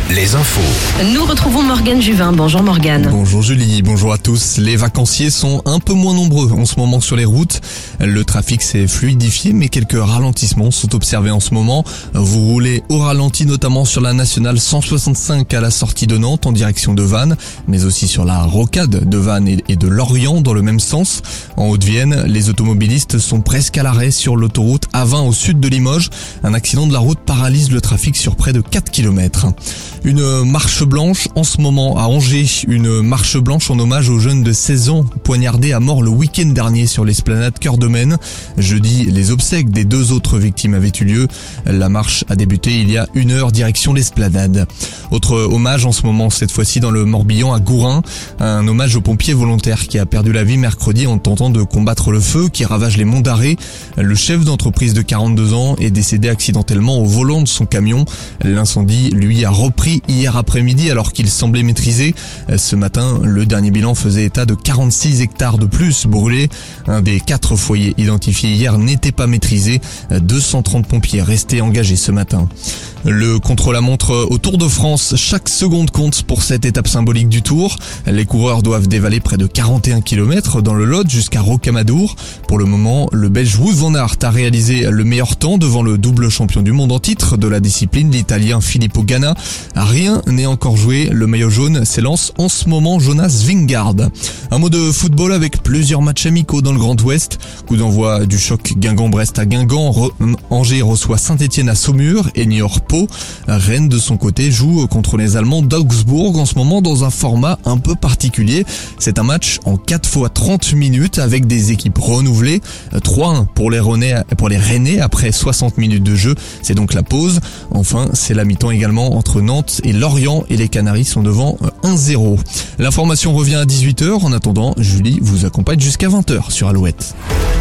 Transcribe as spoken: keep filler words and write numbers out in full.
les infos. Nous retrouvons Morgane Juvin. Bonjour Morgane. Bonjour Julie, bonjour à tous. Les vacanciers sont un peu moins nombreux en ce moment sur les routes. Le trafic s'est fluidifié, mais quelques ralentissements sont observés en ce moment. Vous roulez au ralenti, notamment sur la nationale cent soixante-cinq à la sortie de Nantes en direction de Vannes, mais aussi sur la rocade de Vannes et de Lorient dans le même sens. En Haute-Vienne, les automobilistes sont presque à l'arrêt sur l'autoroute A vingt au sud de Limoges. Un accident de la route paralyse le trafic sur près de quatre kilomètres. Une marche blanche en ce moment à Angers, une marche blanche en hommage aux jeunes de seize ans poignardés à mort le week-end dernier sur l'esplanade Cœur de Maine. Jeudi, les obsèques des deux autres victimes avaient eu lieu. La marche a débuté il y a une heure direction l'esplanade. Autre hommage en ce moment, cette fois-ci dans le Morbihan à Gourin, un hommage au pompier volontaire qui a perdu la vie mercredi en tentant de combattre le feu qui ravage les monts d'Arrée. Le chef d'entreprise de quarante-deux ans est décédé accidentellement au volant de son camion. L'incendie, lui, a repris hier après-midi alors qu'il semblait maîtrisé. Ce matin, le dernier bilan faisait état de quarante-six hectares de plus brûlés. Un des quatre foyers identifiés hier n'était pas maîtrisé. deux cent trente pompiers restaient engagés ce matin. Le contre-la-montre au Tour de France, chaque seconde compte pour cette étape symbolique du Tour. Les coureurs doivent dévaler près de quarante et un kilomètres dans le Lot jusqu'à Rocamadour. Pour le moment, le Belge Wout van Aert a réalisé le meilleur temps devant le double champion du monde en titre de la discipline, l'Italien Filippo Ganna. Rien n'est encore joué, le maillot jaune s'élance en ce moment Jonas Vingegaard. Un mot de football avec plusieurs matchs amicaux dans le Grand Ouest. Coup d'envoi du choc Guingamp-Brest à Guingamp, Re- Angers reçoit Saint-Etienne à Saumur et Niort-Pau. Rennes de son côté joue contre les Allemands d'Augsbourg en ce moment dans un format un peu particulier. C'est un match en quatre fois trente minutes avec des équipes renouvelées. trois un pour les Rennais, pour les Rennais après soixante minutes de jeu. C'est donc la pause. Enfin, c'est la mi-temps également entre Nantes et Lorient et les Canaries sont devant un zéro. L'information revient à dix-huit heures. En attendant, Julie vous accompagne jusqu'à vingt heures sur Alouette.